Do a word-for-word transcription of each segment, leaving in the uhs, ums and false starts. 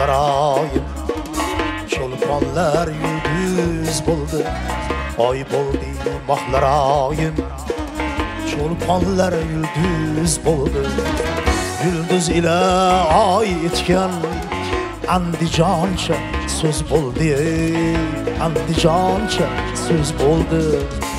mahlarayım. Çolpanlar yüldüz buldu, ay buldu mahlarayım. Çolpanlar yüldüz buldu, yüldüz ile ay etken Andijoncha söz buldu, Andijoncha söz buldu.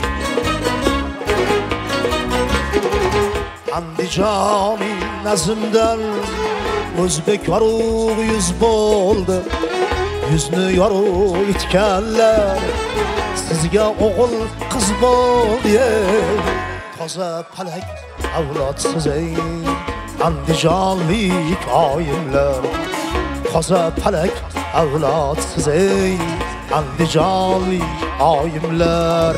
Andijoni nazımdan O'zbek yorug' yüz bo'ldi. Yüzni yorug' etganlar sizga o'g'il qiz bo'ldi. Toza palak avlodsiz ey andijonlik oyimlar. Toza palak avlodsiz ey andijonlik oyimlar.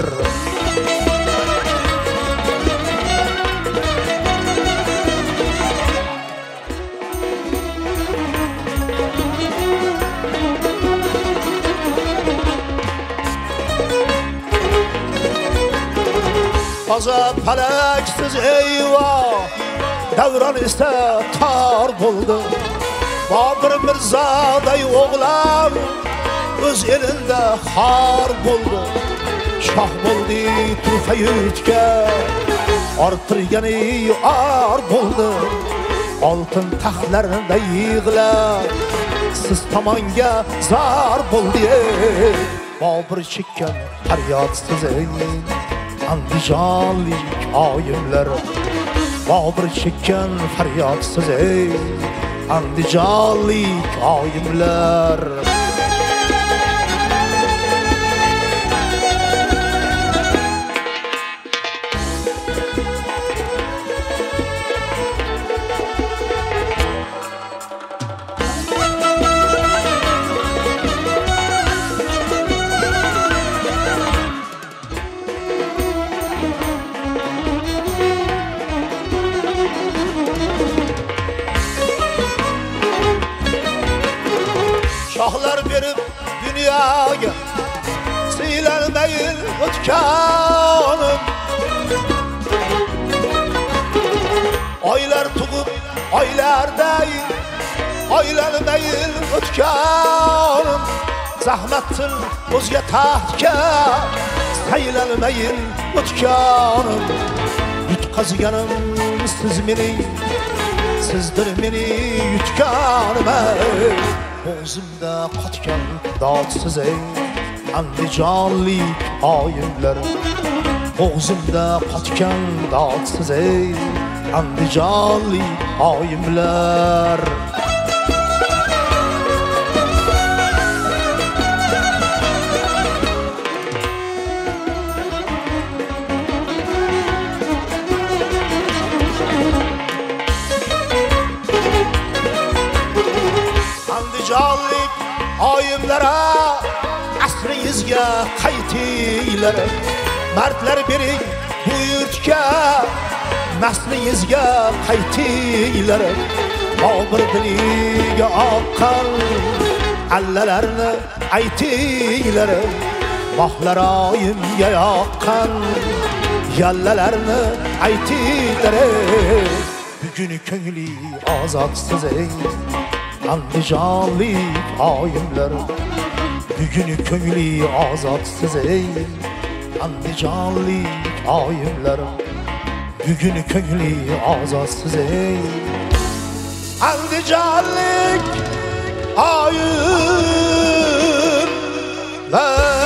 Toza palaksiz eyvah davron ise tor bo'ldi. Bobur Mirzoday o'g'lan o'z elinde xor bo'ldi. Shoh bo'ldi turfa yurtga orttirgani or bo'ldi. Oltin taxtlarda yig'lab siz tomonga zor bo'ldi. Bobur chekkan faryodsiz ey andijonlik oyimlar. Bobur chekkan faryodsiz ey andijonlik oyimlar. Shohlar berib dunyoga siylanmayin o'tkanim. Oylar tug'ib oylarday oylanmayin o'tkanim. Zahmatsin o'zga taxtga saylanmayin o'tkanim. Yutqazganim siz meni, sizdir meni yutganim. Bo'zimda qotgan dodsiz ey andijonlik oyimlar. Bo'zimda qotgan dodsiz ey andijonlik oyimlar. Andijonlik oyimlara asringizga qaytinglar. Mardlar bering bu yurtga naslingizga qaytinglar. Bobur diliga oqqan allalarni aytinglar. Mahlarayimga yoqqan yallalarni aytinglar. Bugun ko'ngli ozodsiz ey andijonlik oyimlar. Bugun ko'ngli ozodsiz ey andijonlik oyimlar. Bugun ko'ngli ozodsiz ey andijonlik oyimlar.